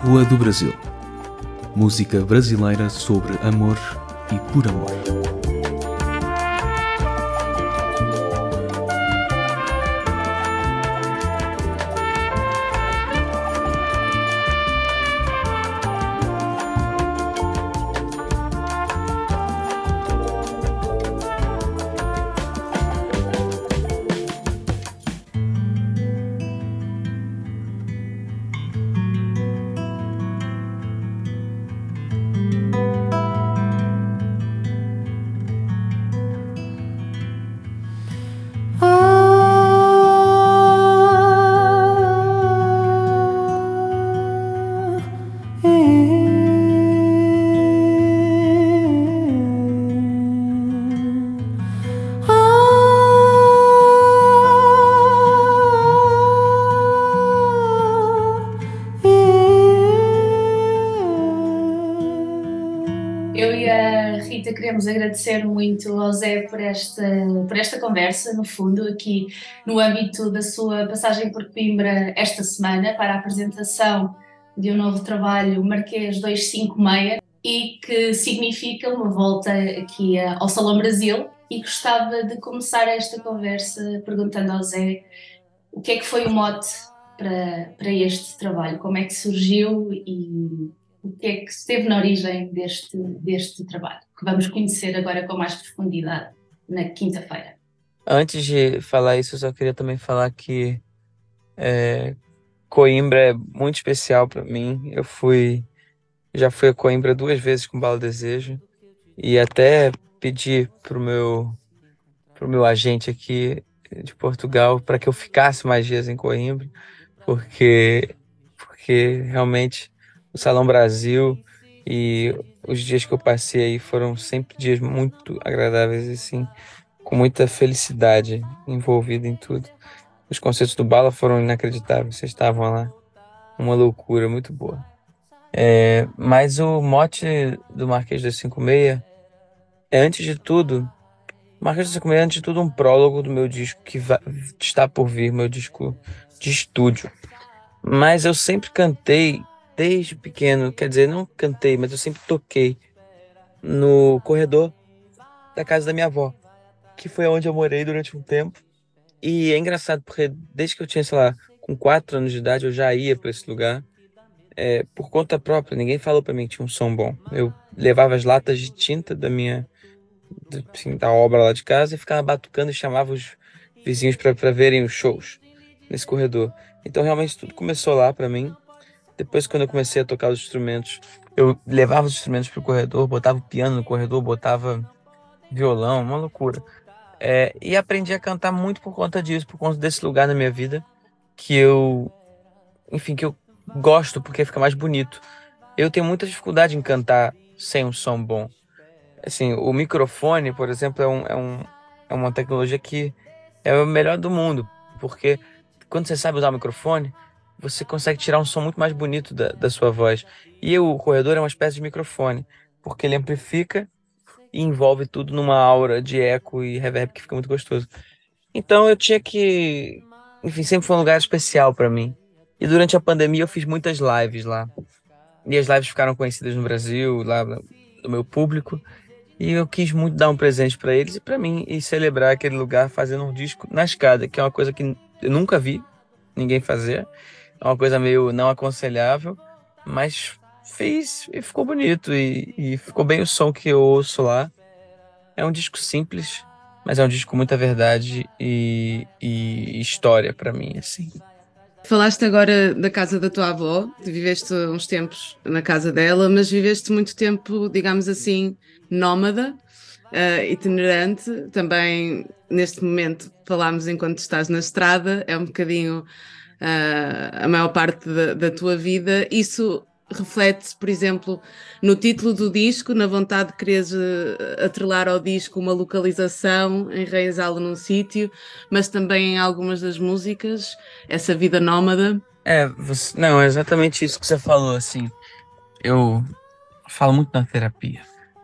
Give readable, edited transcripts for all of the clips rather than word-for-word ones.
Rua do Brasil. Música brasileira sobre amor e por amor. Eu e a Rita queremos agradecer muito ao Zé por esta conversa, no fundo, aqui no âmbito da sua passagem por Coimbra esta semana, para a apresentação de um novo trabalho, Marquês 256, e que significa uma volta aqui ao Salão Brasil. E gostava de começar esta conversa perguntando ao Zé o que é que foi o mote para este trabalho, como é que surgiu e o que é que esteve na origem deste trabalho, que vamos conhecer agora com mais profundidade na quinta-feira. Antes de falar isso, eu só queria também falar que Coimbra é muito especial para mim. Já fui a Coimbra 2 vezes com Bala Desejo e até pedi pro meu agente aqui de Portugal para que eu ficasse mais dias em Coimbra, porque realmente o Salão Brasil e os dias que eu passei aí foram sempre dias muito agradáveis, assim, com muita felicidade envolvida em tudo. Os concertos do Bala foram inacreditáveis, vocês estavam lá, uma loucura muito boa. Mas o mote do Marquês 256 é, antes de tudo, Marquês 256 é, antes de tudo, um prólogo do meu disco está por vir, meu disco de estúdio. Mas eu sempre cantei desde pequeno, quer dizer, não cantei, mas eu sempre toquei no corredor da casa da minha avó, que foi onde eu morei durante um tempo. E é engraçado porque desde que eu tinha, sei lá, com 4 anos de idade, eu já ia para esse lugar, por conta própria. Ninguém falou para mim que tinha um som bom. Eu levava as latas de tinta assim, da obra lá de casa e ficava batucando e chamava os vizinhos para verem os shows nesse corredor. Então realmente tudo começou lá para mim. Depois, quando eu comecei a tocar os instrumentos, eu levava os instrumentos pro corredor, botava o piano no corredor, botava violão, uma loucura. E aprendi a cantar muito por conta disso, por conta desse lugar na minha vida, que enfim, que eu gosto porque fica mais bonito. Eu tenho muita dificuldade em cantar sem um som bom. Assim, o microfone, por exemplo, é uma tecnologia que é o melhor do mundo, porque quando você sabe usar o microfone, você consegue tirar um som muito mais bonito da sua voz. E o corredor é uma espécie de microfone, porque ele amplifica e envolve tudo numa aura de eco e reverb que fica muito gostoso. Então eu tinha que, enfim, sempre foi um lugar especial para mim. E durante a pandemia eu fiz muitas lives lá. E as lives ficaram conhecidas no Brasil, lá do meu público. E eu quis muito dar um presente para eles e para mim e celebrar aquele lugar fazendo um disco na escada, que é uma coisa que eu nunca vi ninguém fazer. É uma coisa meio não aconselhável, mas fiz e ficou bonito e ficou bem o som que eu ouço lá. É um disco simples, mas é um disco com muita verdade e história para mim, assim. Falaste agora da casa da tua avó, viveste uns tempos na casa dela, mas viveste muito tempo, digamos assim, nómada, itinerante. Também neste momento falámos enquanto estás na estrada, é um bocadinho a maior parte da tua vida. Isso reflete-se, por exemplo, no título do disco, na vontade de quereres atrelar ao disco uma localização, enraizá-lo num sítio, mas também em algumas das músicas, essa vida nómada. Não, é exatamente isso que você falou, assim. Eu falo muito na terapia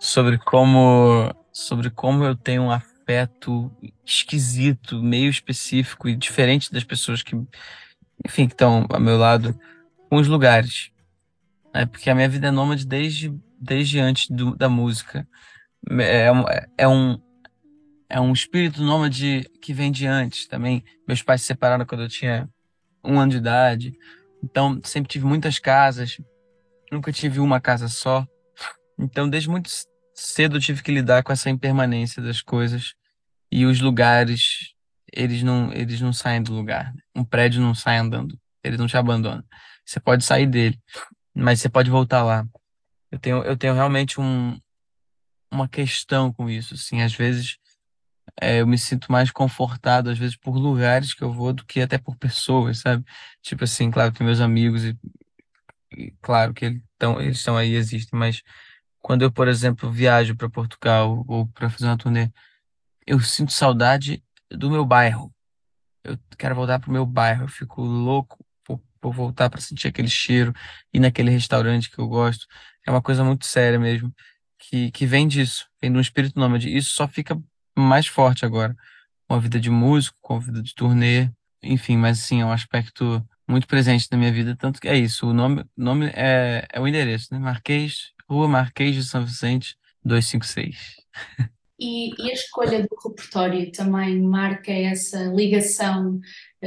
sobre como eu tenho um afeto esquisito, meio específico e diferente das pessoas que, enfim, que estão ao meu lado com os lugares. É porque a minha vida é nômade desde antes da música. É, um- é um, é um espírito nômade que vem de antes também. Meus pais se separaram quando eu tinha 1 ano de idade. Então, sempre tive muitas casas. Nunca tive uma casa só. Então, desde muito cedo eu tive que lidar com essa impermanência das coisas. E os lugares, eles não saem do lugar. Um prédio não sai andando. Ele não te abandona. Você pode sair dele, mas você pode voltar lá. Eu tenho realmente uma questão com isso, assim. Às vezes eu me sinto mais confortado, às vezes, por lugares que eu vou do que até por pessoas, sabe? Tipo assim, claro que meus amigos, e claro que eles estão aí, existem, mas quando eu, por exemplo, viajo para Portugal ou para fazer uma turnê, eu sinto saudade do meu bairro. Eu quero voltar pro meu bairro. Eu fico louco por voltar para sentir aquele cheiro, ir naquele restaurante que eu gosto. É uma coisa muito séria mesmo, que vem disso, vem de um espírito nômade. Isso só fica mais forte agora, com a vida de músico, com a vida de turnê, enfim, mas sim, é um aspecto muito presente na minha vida, tanto que é isso. O nome é o endereço, né? Rua Marquês de São Vicente, 256. E a escolha do repertório também marca essa ligação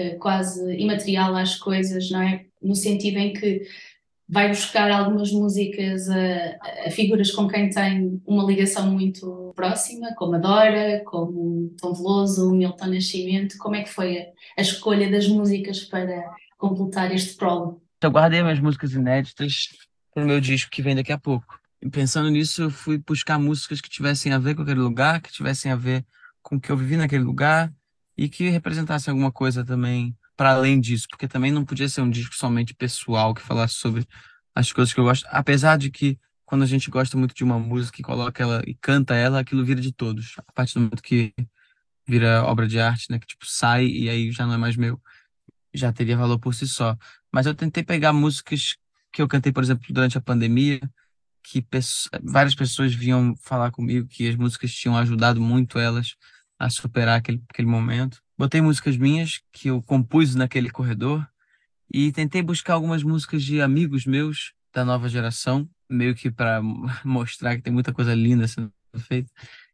quase imaterial às coisas, não é? No sentido em que vai buscar algumas músicas a figuras com quem tem uma ligação muito próxima, como a Dora, como Tom Veloso, o Milton Nascimento. Como é que foi a escolha das músicas para completar este prólogo? Eu guardei minhas músicas inéditas pro meu disco que vem daqui a pouco. E pensando nisso, eu fui buscar músicas que tivessem a ver com aquele lugar, que tivessem a ver com o que eu vivi naquele lugar e que representassem alguma coisa também para além disso, porque também não podia ser um disco somente pessoal que falasse sobre as coisas que eu gosto, apesar de que quando a gente gosta muito de uma música e coloca ela e canta ela, aquilo vira de todos. A partir do momento que vira obra de arte, né, que tipo sai e aí já não é mais meu, já teria valor por si só. Mas eu tentei pegar músicas que eu cantei, por exemplo, durante a pandemia, que várias pessoas vinham falar comigo que as músicas tinham ajudado muito elas a superar aquele momento. Botei músicas minhas que eu compus naquele corredor e tentei buscar algumas músicas de amigos meus da nova geração, meio que para mostrar que tem muita coisa linda sendo feita.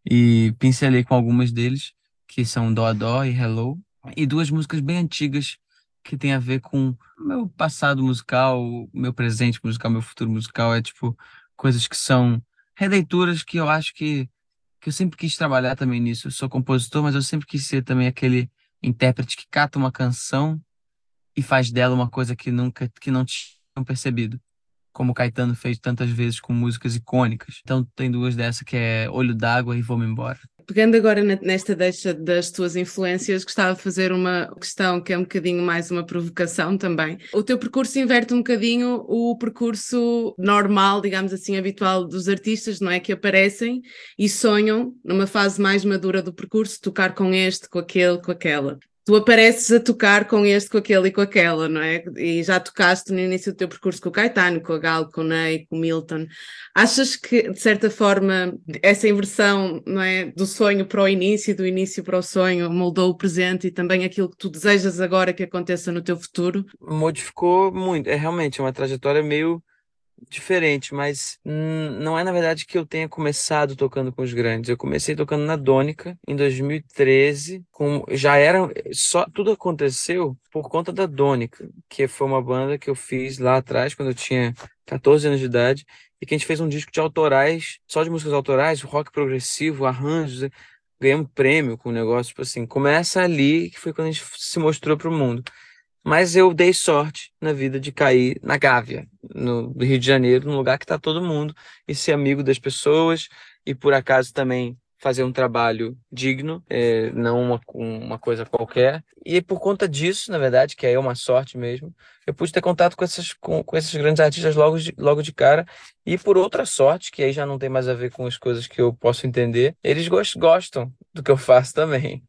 E pincelei com algumas deles, que são Dó a Dó e Hello, e duas músicas bem antigas que tem a ver com o meu passado musical, o meu presente musical, meu futuro musical. É tipo coisas que são releituras que eu acho que eu sempre quis trabalhar também nisso. Eu sou compositor, mas eu sempre quis ser também aquele intérprete que cata uma canção e faz dela uma coisa que não tinham percebido, como o Caetano fez tantas vezes com músicas icônicas. Então tem duas dessa que é Olho d'Água e Vou-me Embora. Pegando agora nesta deixa das tuas influências, gostava de fazer uma questão que é um bocadinho mais uma provocação também. O teu percurso inverte um bocadinho o percurso normal, digamos assim, habitual dos artistas, não é? Que aparecem e sonham, numa fase mais madura do percurso, tocar com este, com aquele, com aquela. Tu apareces a tocar com este, com aquele e com aquela, não é? E já tocaste no início do teu percurso com o Caetano, com a Gal, com o Ney, com o Milton. Achas que, de certa forma, essa inversão, não é, do sonho para o início, do início para o sonho, moldou o presente e também aquilo que tu desejas agora que aconteça no teu futuro? Modificou muito. É realmente uma trajetória meio diferente, mas não é na verdade que eu tenha começado tocando com os grandes. Eu comecei tocando na Dônica em 2013, já era só tudo aconteceu por conta da Dônica, que foi uma banda que eu fiz lá atrás quando eu tinha 14 anos de idade e que a gente fez um disco de autorais, só de músicas autorais, rock progressivo, arranjos, né? Ganhamos prêmio com o negócio, tipo assim, começa ali, que foi quando a gente se mostrou para o mundo. Mas eu dei sorte na vida de cair na Gávea, no Rio de Janeiro, num lugar que está todo mundo, e ser amigo das pessoas, e por acaso também fazer um trabalho digno, não uma coisa qualquer. E por conta disso, na verdade, que é uma sorte mesmo, eu pude ter contato com esses grandes artistas logo de cara. E por outra sorte, que aí já não tem mais a ver com as coisas que eu posso entender, eles gostam do que eu faço também.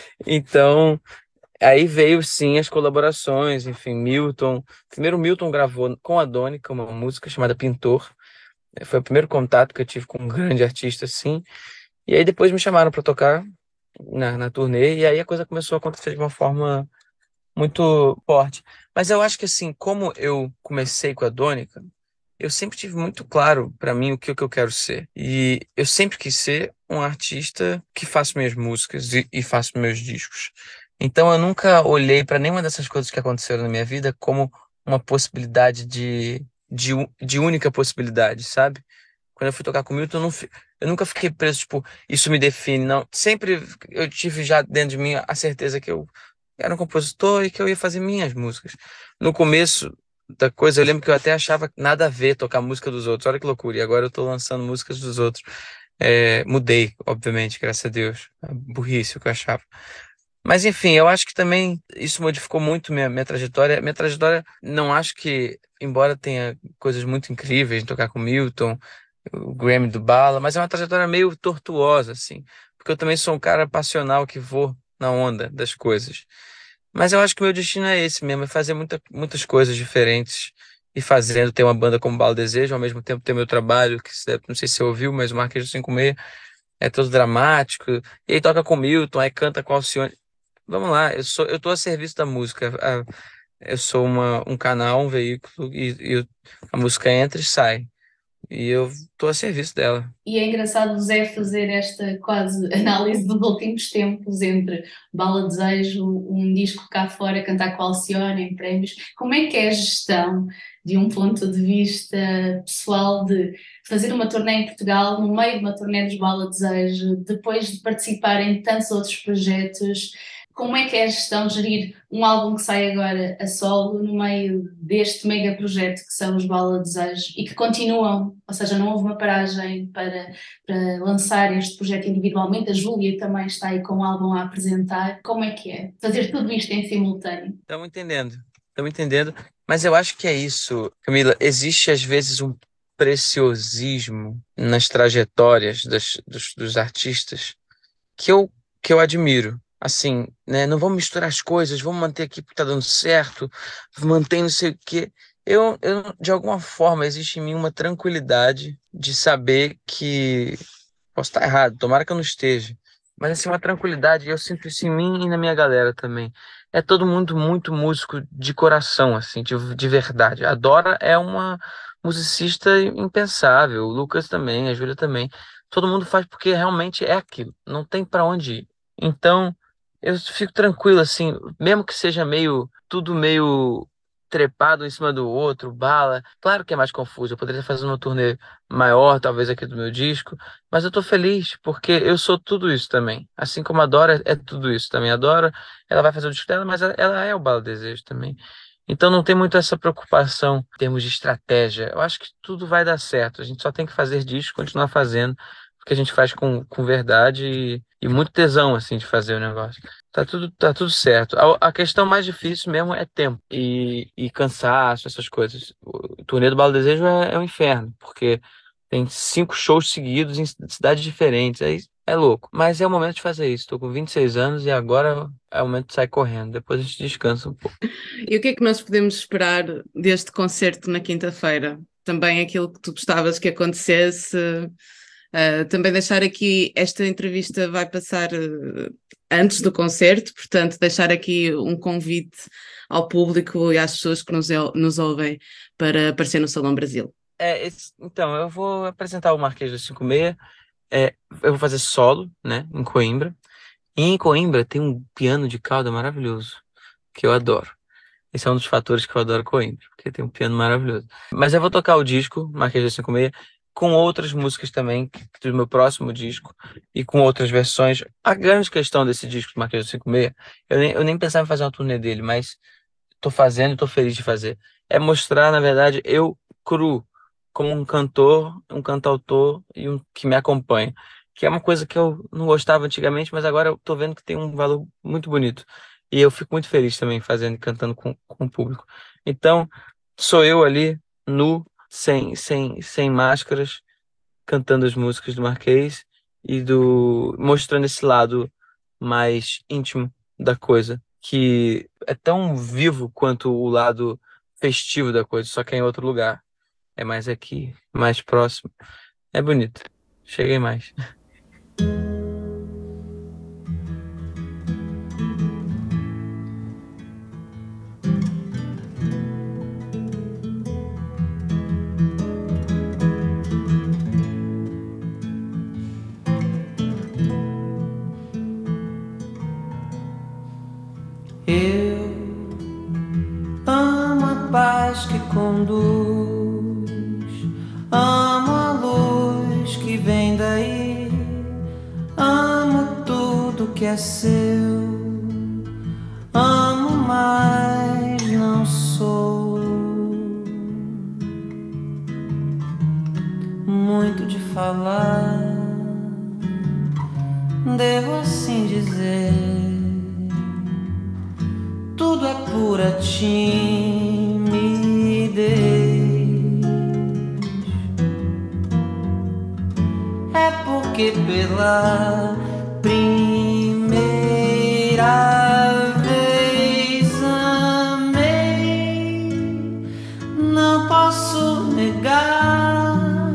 Então. Aí veio sim as colaborações, enfim, Milton. Primeiro Milton gravou com a Dônica uma música chamada Pintor. Foi o primeiro contato que eu tive com um grande artista assim. E aí depois me chamaram para tocar na turnê e aí a coisa começou a acontecer de uma forma muito forte. Mas eu acho que assim, como eu comecei com a Dônica, eu sempre tive muito claro para mim o que eu quero ser. E eu sempre quis ser um artista que faço minhas músicas e faço meus discos. Então eu nunca olhei para nenhuma dessas coisas que aconteceram na minha vida como uma possibilidade de única possibilidade, sabe? Quando eu fui tocar com o Milton, eu nunca fiquei preso, tipo, isso me define, não. Sempre eu tive já dentro de mim a certeza que eu era um compositor e que eu ia fazer minhas músicas. No começo da coisa, eu lembro que eu até achava nada a ver tocar música dos outros. Olha que loucura. E agora eu tô lançando músicas dos outros. Mudei, obviamente, graças a Deus. A burrice o que eu achava. Mas enfim, eu acho que também isso modificou muito minha trajetória. Minha trajetória, não acho que, embora tenha coisas muito incríveis, tocar com Milton, o Grammy do Bala, mas é uma trajetória meio tortuosa, assim. Porque eu também sou um cara passional que vou na onda das coisas. Mas eu acho que o meu destino é esse mesmo, é fazer muitas coisas diferentes e fazendo, ter uma banda como Bala Desejo, ao mesmo tempo ter meu trabalho, não sei se você ouviu, mas o Marquês do 56 é todo dramático, e aí toca com Milton, aí canta com Alcione. Vamos lá, eu tô a serviço da música. Eu sou um canal, um veículo, a música entra e sai. E eu tô a serviço dela. E é engraçado o Zé fazer esta quase análise dos últimos tempos entre Bala Desejo, um disco cá fora, cantar com Alcione em prémios. Como é que é a gestão, de um ponto de vista pessoal, de fazer uma turnê em Portugal, no meio de uma turnê dos Bala Desejo, depois de participar em tantos outros projetos? Como é que é a gestão de gerir um álbum que sai agora a solo no meio deste mega projeto que são os Bala Desejo e que continuam, ou seja, não houve uma paragem para lançar este projeto individualmente, a Júlia também está aí com um álbum a apresentar. Como é que é fazer tudo isto em simultâneo? Estamos entendendo, mas eu acho que é isso, Camila. Existe às vezes um preciosismo nas trajetórias dos artistas que que eu admiro. Assim, né? Não vamos misturar as coisas, vamos manter aqui porque tá dando certo, manter não sei o quê. De alguma forma, existe em mim uma tranquilidade de saber que posso estar errado, tomara que eu não esteja. Mas assim, uma tranquilidade, eu sinto isso em mim e na minha galera também. É todo mundo muito músico de coração, assim, de verdade. A Dora é uma musicista impensável, o Lucas também, a Júlia também. Todo mundo faz porque realmente é aquilo, não tem pra onde ir. Então, eu fico tranquilo, assim, mesmo que seja tudo meio trepado em cima do outro, bala. Claro que é mais confuso, eu poderia fazer uma turnê maior, talvez aqui do meu disco, mas eu tô feliz porque eu sou tudo isso também. Assim como a Dora é tudo isso também. A Dora, ela vai fazer o disco dela, mas ela é o Bala Desejo também. Então não tem muito essa preocupação em termos de estratégia. Eu acho que tudo vai dar certo. A gente só tem que fazer disco, continuar fazendo, porque a gente faz com verdade e muito tesão assim de fazer o negócio. Tá tudo certo. A questão mais difícil mesmo é tempo e cansaço, essas coisas. O turnê do Bala Desejo é um inferno, porque tem 5 shows seguidos em cidades diferentes. Aí é louco. Mas é o momento de fazer isso. Tô com 26 anos e agora é o momento de sair correndo. Depois a gente descansa um pouco. E o que é que nós podemos esperar deste concerto na quinta-feira? Também aquilo que tu gostavas que acontecesse. Também deixar aqui, esta entrevista vai passar antes do concerto, portanto, deixar aqui um convite ao público e às pessoas que nos ouvem para aparecer no Salão Brasil. Então, eu vou apresentar o Marquês do 56. Eu vou fazer solo, né, em Coimbra. E em Coimbra tem um piano de cauda maravilhoso, que eu adoro. Esse é um dos fatores que eu adoro Coimbra, porque tem um piano maravilhoso. Mas eu vou tocar o disco, Marquês do 56, com outras músicas também, do meu próximo disco, e com outras versões. A grande questão desse disco do Marquês do 56, eu nem pensava em fazer uma turnê dele, mas tô fazendo e tô feliz de fazer. É mostrar, na verdade, eu cru, como um cantor, um cantautor e um que me acompanha. Que é uma coisa que eu não gostava antigamente, mas agora eu tô vendo que tem um valor muito bonito. E eu fico muito feliz também fazendo e cantando com o público. Então, sou eu ali, nu, sem máscaras, cantando as músicas do Marquês mostrando esse lado mais íntimo da coisa, que é tão vivo quanto o lado festivo da coisa, só que é em outro lugar. É mais aqui, mais próximo. É bonito. Cheguei mais. Eu amo a paz que conduz, amo a luz que vem daí, amo tudo que é seu, amo, mas não sou muito de falar, devo assim dizer. Tudo é pura timidez. É porque pela primeira vez amei, não posso negar,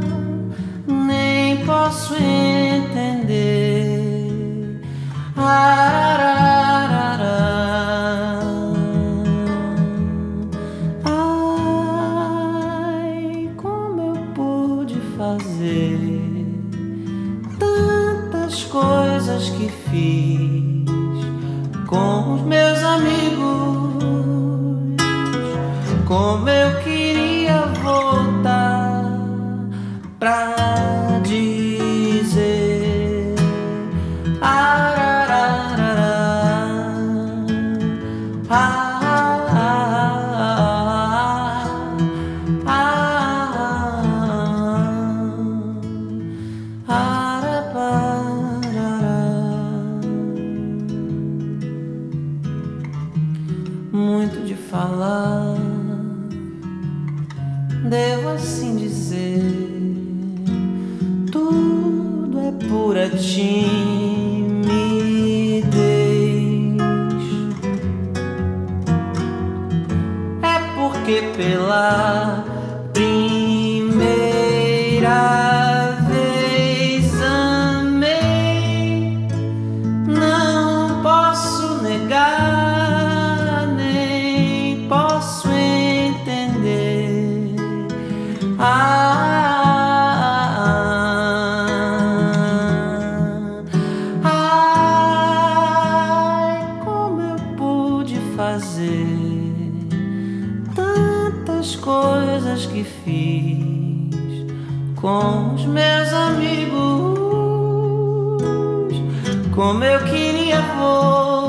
nem posso entender. Ai, como eu pude fazer tantas coisas que fiz com os meus amigos, como eu queria voltar pra dizer muito de falar, devo assim dizer. Tudo é pura timidez. É porque pela primeira vez amei, não posso negar, nem posso entender. Ai, como eu pude fazer tantas coisas que fiz com os meus amigos, como eu queria voltar